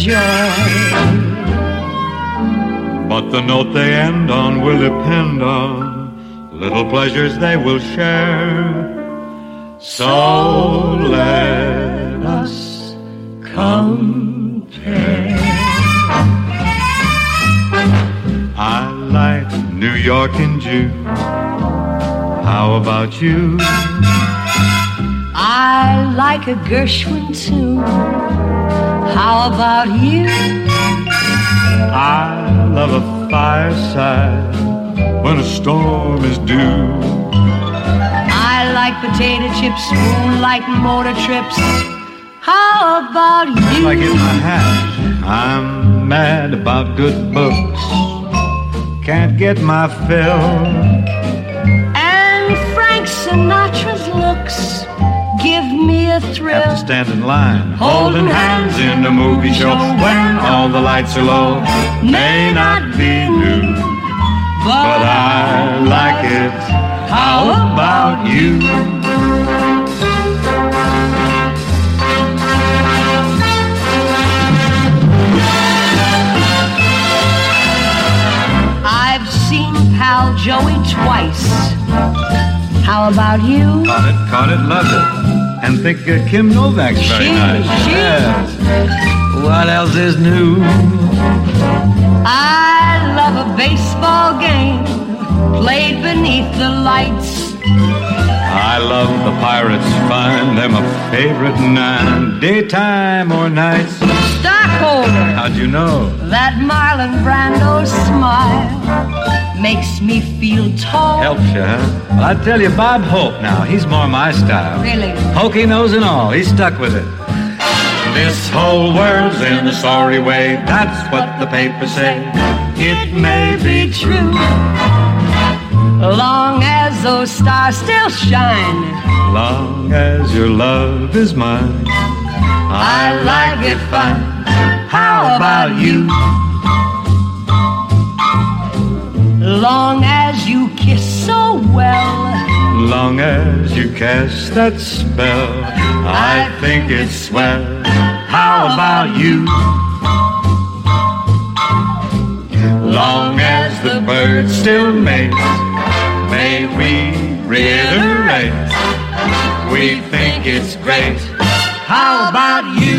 joy. But the note they end on will depend on little pleasures they will share. So let us compare. I like New York in June. How about you? I like a Gershwin tune. How about you? I love a fireside when a storm is due. I like potato chips, moonlight motor trips. How about you? I get my hat. I'm mad about good books. Can't get my fill. And Frank Sinatra's looks give me a thrill. Have to stand in line, holding hands in a movie show when all the lights are low. May not be new, but I like it. How about you? I've seen Pal Joey twice. How about you? Caught it, loved it. And think Kim Novak's very nice. Yes. What else is new? I love a baseball game played beneath the lights. I love the Pirates, find them a favorite nine, daytime or nights. Stockholder. How'd you know? That Marlon Brando smile makes me feel tall. Helps you, huh? Well, I tell you, Bob Hope now, he's more my style. Really? Hokey nose and all, he's stuck with it. This whole world's in a sorry way, that's what the papers say. It may be true, long as those stars still shine, long as your love is mine, I like it fine. How about you? Long as you kiss so well, long as you cast that spell, I think it's swell. How about you? Long as the birds still mate, may we reiterate, we think it's great. How about you?